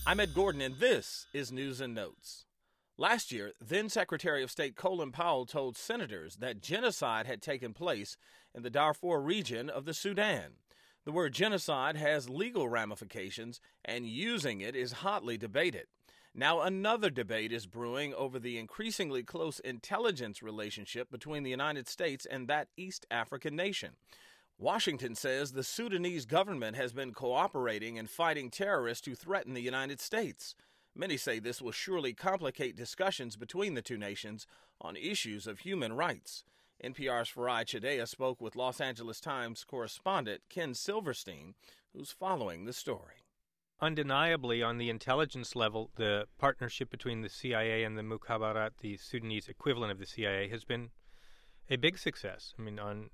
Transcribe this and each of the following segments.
I'm Ed Gordon, and this is News and Notes. Last year, then Secretary of State Colin Powell told senators that genocide had taken place in the Darfur region of the Sudan. The word genocide has legal ramifications, and using it is hotly debated. Now another debate is brewing over the increasingly close intelligence relationship between the United States and that East African nation. Washington says the Sudanese government has been cooperating in fighting terrorists who threaten the United States. Many say this will surely complicate discussions between the two nations on issues of human rights. NPR's Farai Chideya spoke with Los Angeles Times correspondent Ken Silverstein, who's following the story. Undeniably, on the intelligence level, the partnership between the CIA and the Mukhabarat, the Sudanese equivalent of the CIA, has been a big success. I mean, on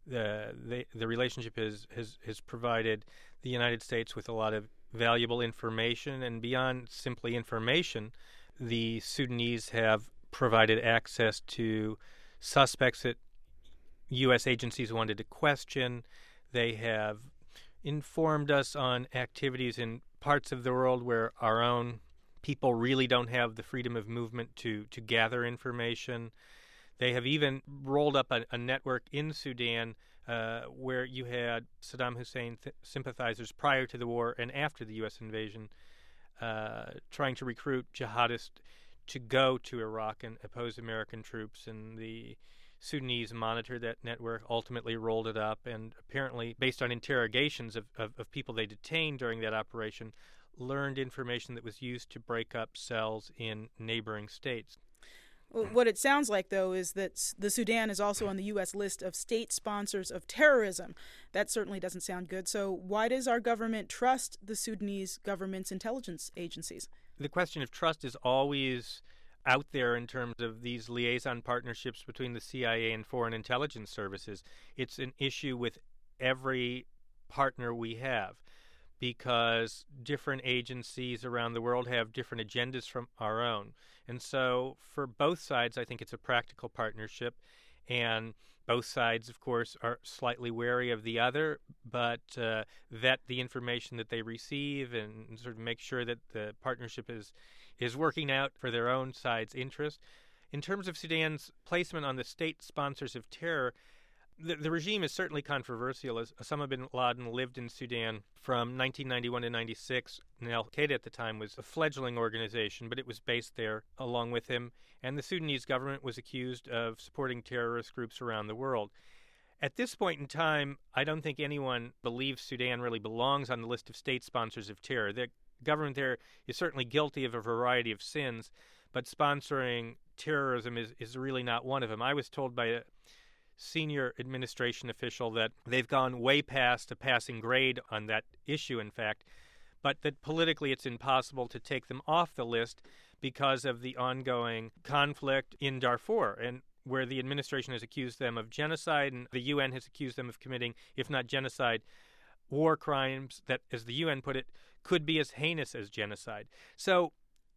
the relationship has provided the United States with a lot of valuable information, and beyond simply information, the Sudanese have provided access to suspects that U.S. agencies wanted to question. They have informed us on activities in parts of the world where our own people really don't have the freedom of movement to gather information. They have even rolled up a network in Sudan where you had Saddam Hussein sympathizers prior to the war and after the U.S. invasion trying to recruit jihadists to go to Iraq and oppose American troops, and the Sudanese monitored that network, ultimately rolled it up, and apparently, based on interrogations of people they detained during that operation, learned information that was used to break up cells in neighboring states. What it sounds like, though, is that the Sudan is also on the U.S. list of state sponsors of terrorism. That certainly doesn't sound good. So why does our government trust the Sudanese government's intelligence agencies? The question of trust is always out there in terms of these liaison partnerships between the CIA and foreign intelligence services. It's an issue with every partner we have, because different agencies around the world have different agendas from our own. And so for both sides, I think it's a practical partnership. And both sides, of course, are slightly wary of the other, but vet the information that they receive and sort of make sure that the partnership is working out for their own side's interest. In terms of Sudan's placement on the state sponsors of terror, the regime is certainly controversial. As Osama bin Laden lived in Sudan from 1991 to 96. And Al-Qaeda at the time was a fledgling organization, but it was based there along with him. And the Sudanese government was accused of supporting terrorist groups around the world. At this point in time, I don't think anyone believes Sudan really belongs on the list of state sponsors of terror. The government there is certainly guilty of a variety of sins, but sponsoring terrorism is really not one of them. I was told by a senior administration official that they've gone way past a passing grade on that issue, in fact, but that politically it's impossible to take them off the list because of the ongoing conflict in Darfur, and where the administration has accused them of genocide and the UN has accused them of committing, if not genocide, war crimes that, as the UN put it, could be as heinous as genocide. So,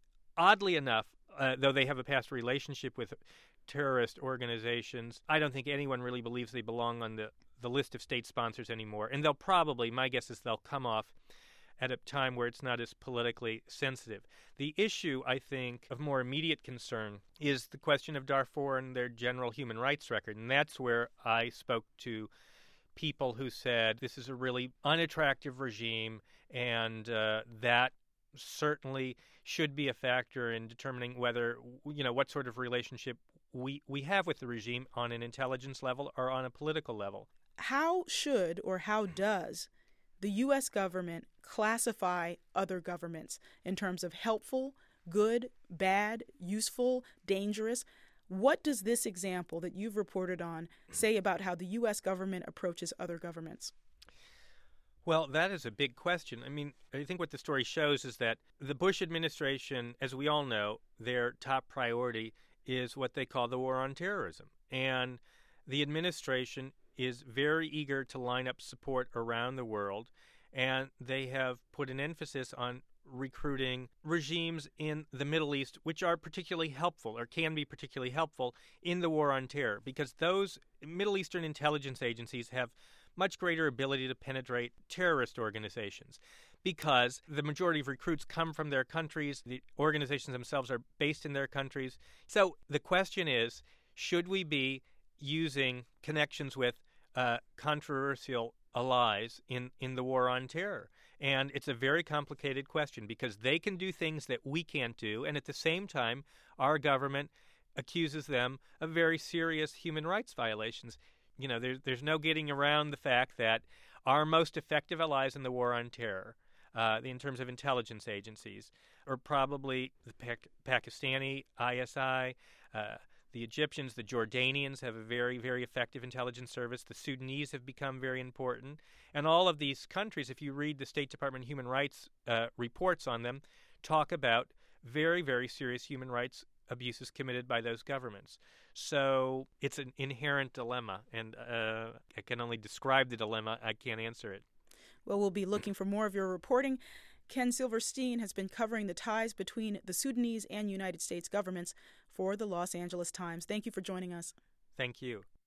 oddly enough, though they have a past relationship with terrorist organizations, I don't think anyone really believes they belong on the list of state sponsors anymore. And they'll probably, my guess is they'll come off at a time where it's not as politically sensitive. The issue, I think, of more immediate concern is the question of Darfur and their general human rights record. And that's where I spoke to people who said this is a really unattractive regime, and that certainly should be a factor in determining whether, what sort of relationship we have with the regime on an intelligence level or on a political level. How should or how does the U.S. government classify other governments in terms of helpful, good, bad, useful, dangerous? What does this example that you've reported on say about how the U.S. government approaches other governments? Well, that is a big question. I mean, I think what the story shows is that the Bush administration, as we all know, their top priority is what they call the war on terrorism. And the administration is very eager to line up support around the world, and they have put an emphasis on recruiting regimes in the Middle East, which are particularly helpful or can be particularly helpful in the war on terror, because those Middle Eastern intelligence agencies have much greater ability to penetrate terrorist organizations because the majority of recruits come from their countries. The organizations themselves are based in their countries. So the question is, should we be using connections with controversial allies in the war on terror? And it's a very complicated question because they can do things that we can't do, and at the same time, our government accuses them of very serious human rights violations. You know, there's no getting around the fact that our most effective allies in the war on terror, in terms of intelligence agencies, are probably the Pakistani ISI, the Egyptians, the Jordanians have a very, very effective intelligence service. The Sudanese have become very important. And all of these countries, if you read the State Department human rights reports on them, talk about very, very serious human rights abuses committed by those governments. So it's an inherent dilemma, and I can only describe the dilemma. I can't answer it. Well, we'll be looking for more of your reporting. Ken Silverstein has been covering the ties between the Sudanese and United States governments for the Los Angeles Times. Thank you for joining us. Thank you.